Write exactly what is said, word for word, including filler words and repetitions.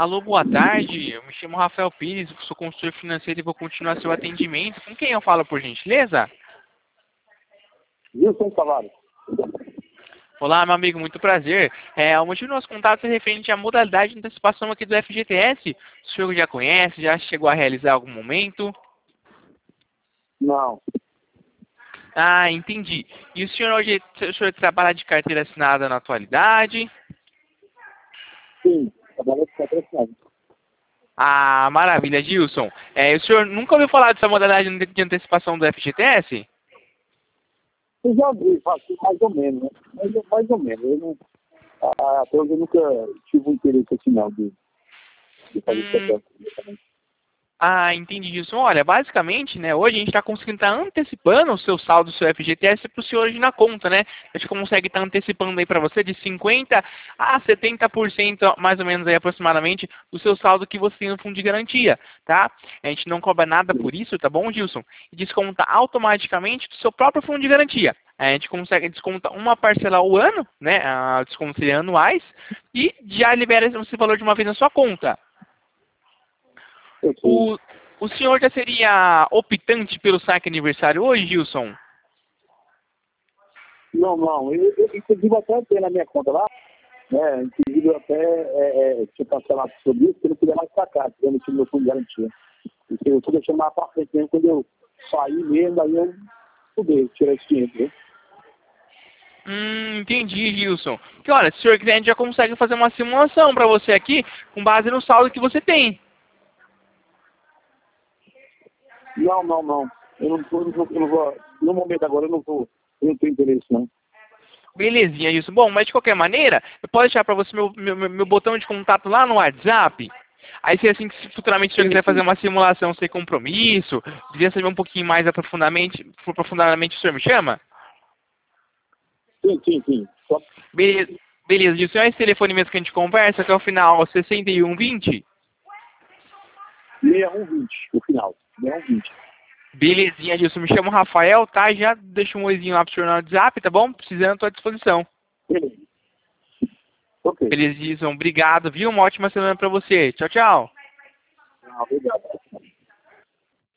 Alô, boa tarde. Eu me chamo Rafael Pires, sou consultor financeiro e vou continuar seu atendimento. Com quem eu falo, por gentileza? Wilson Tavares. Olá, meu amigo, muito prazer. É, o motivo do nosso contato é referente à modalidade de antecipação aqui do F G T S. O senhor já conhece, já chegou a realizar em algum momento? Não. Ah, entendi. E o senhor hoje o senhor trabalha de carteira assinada na atualidade? Sim, trabalho de patrocinado. Ah, maravilha, Gilson. É, o senhor nunca ouviu falar dessa modalidade de antecipação do F G T S? Eu já vi, assim, mais ou menos, né? Mais, ou- mais ou menos. Eu não, ah, até hoje eu nunca tive um interesse assim, não, de, de fazer esse Hum, processo. Ah, entendi disso. Olha, basicamente, né, hoje a gente está conseguindo estar antecipando o seu saldo do seu F G T S para o senhor hoje na conta, né? A gente consegue estar antecipando aí para você de cinquenta a setenta por cento, mais ou menos aí aproximadamente, do seu saldo que você tem no fundo de garantia, tá? A gente não cobra nada por isso, tá bom, Gilson? E desconta automaticamente do seu próprio fundo de garantia. A gente consegue descontar uma parcela ao ano, né? A desconto seria anuais, e já libera esse valor de uma vez na sua conta. Eu sei. O, o senhor já seria optante pelo saque aniversário hoje, Gilson? Não, não. Eu, eu, inclusive, até tem na minha conta lá, né? Inclusive, eu até é, é, tinha cancelado sobre isso, que eu não podia mais sacar, porque eu não tinha meu fundo de garantia. Porque eu estou deixando mais para frente mesmo, quando eu sair mesmo, aí eu poder tirar esse dinheiro, né? Hum, entendi, Gilson. Que olha, se o senhor quiser, a gente já consegue fazer uma simulação para você aqui, com base no saldo que você tem. Não, não, não. Eu não, eu não, vou, eu não vou, no momento agora eu não vou, eu não tenho interesse, não. Belezinha, Gilson. Bom, mas de qualquer maneira, eu posso deixar para você meu, meu, meu botão de contato lá no WhatsApp. Aí, se assim, se futuramente o senhor Sim, quiser fazer sim, uma simulação sem compromisso, quiser saber um pouquinho mais aprofundadamente, aprofundadamente, o senhor me chama? sim, sim, sim. Só Beleza, beleza, Gilson. É esse telefone mesmo que a gente conversa, que é o final sessenta e um vinte? sessenta e um vinte, o final. sessenta e um vinte. Belezinha, Gilson. Me chamo Rafael, tá? Já deixa um oizinho lá pro senhor no WhatsApp, tá bom? Precisando, tô à disposição. Beleza. Ok. Beleza, Gilson. Obrigado, viu? Uma ótima semana pra você. Tchau, tchau. Ah, obrigado.